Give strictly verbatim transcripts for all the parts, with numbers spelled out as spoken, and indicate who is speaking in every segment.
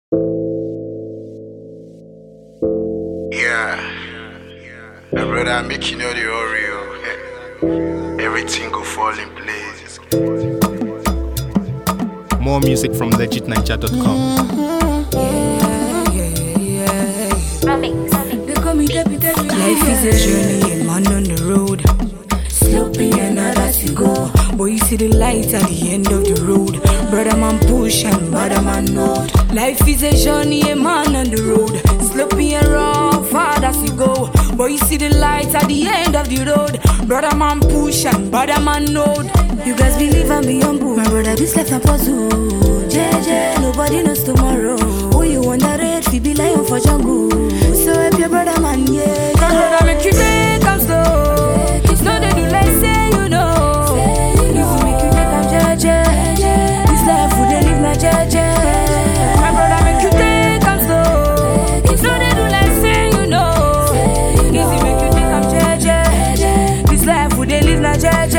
Speaker 1: Yeah, my brother, I make you know the Oreo. Everything go fall in place.
Speaker 2: More music from legit ninja dot com.
Speaker 3: Life is a journey, a man on the road. Sloping and as you go. Boy, you see the light at the end of the road. Brother man push and brother man note. Life is a journey, a man on the road. Sloping and rough, hard as you go. Boy, you see the light at the end of the road. Brother man push and brother man note. You guys believe and be humble. My brother, this life a puzzle. J J, nobody knows tomorrow. Who you wanna rate? Fi be lion for jungle. So help your brother man, yeah. My brother make you take am slow. No, they do like say you know. If you make you take am J J. This life would they live my J J. My brother make you take am slow. No, they do like say you know. If you make you take am J J. This life would they live my J J.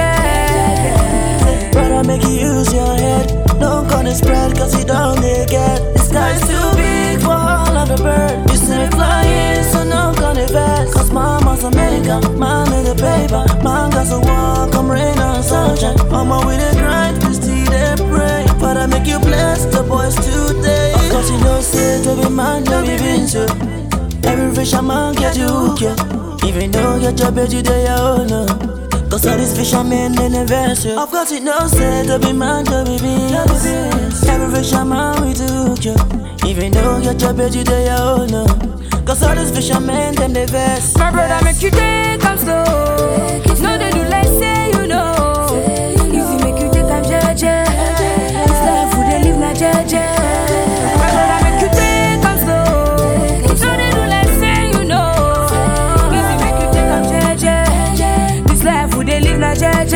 Speaker 4: Brother, make you use your head. Don't gonna spread cause you don't get. The sky's too big for all of the birds. You see me flying, so no gonna vex. Cause mama's a maker, man in the paper. Man got to walk, come rain on sunshine. I'm on with the grind, we still they pray. But I make you bless the boys today. Of course you know say to be man, no be been so. Every fisherman get you hook, yeah. Even though get your bed today, you own no. Cause all these fishermen in the vessel. Of course you know say to be man, to be beans. Every fisherman we took you. Even though get your bed today, you own no. Cause all these fishermen them the vest.
Speaker 3: My brother make you take am slow. No they do like say you know. If you make you take am J J. This life would they live my J J. My brother make you take am slow. No they do like say you know. If you make you take am J J. This life would they live my J J.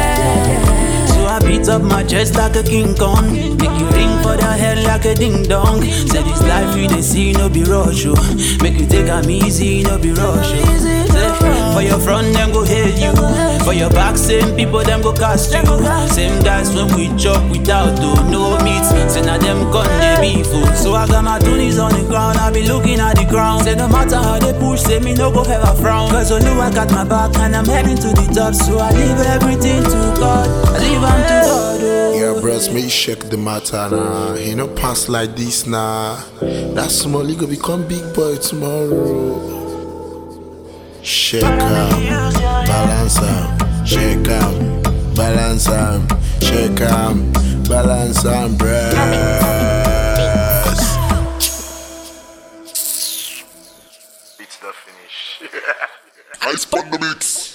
Speaker 4: So I beat up my chest like a King Kong. Make you ring for the head like a ding dong. Say this life you dey see no be rush, oh. Make you take am easy, no be rush, oh. Say, for your front them go hate you. For your back same people them go cast you. Same guys when we chop without do no meat. Say now them gun they be full. So I got my toonies on the ground, I be looking at the ground. Say no matter how they push, say me no go ever frown. Cause I know I got my back and I'm heading to the top. So I leave everything to God, I leave am to God, oh.
Speaker 1: Yeah, bros, me check the matter now. He no pass like this now. That small go become big boy tomorrow. Shake out, balance out, shake out, balance out, shake out, balance out, bros. It's the finish.
Speaker 5: I spot the mix.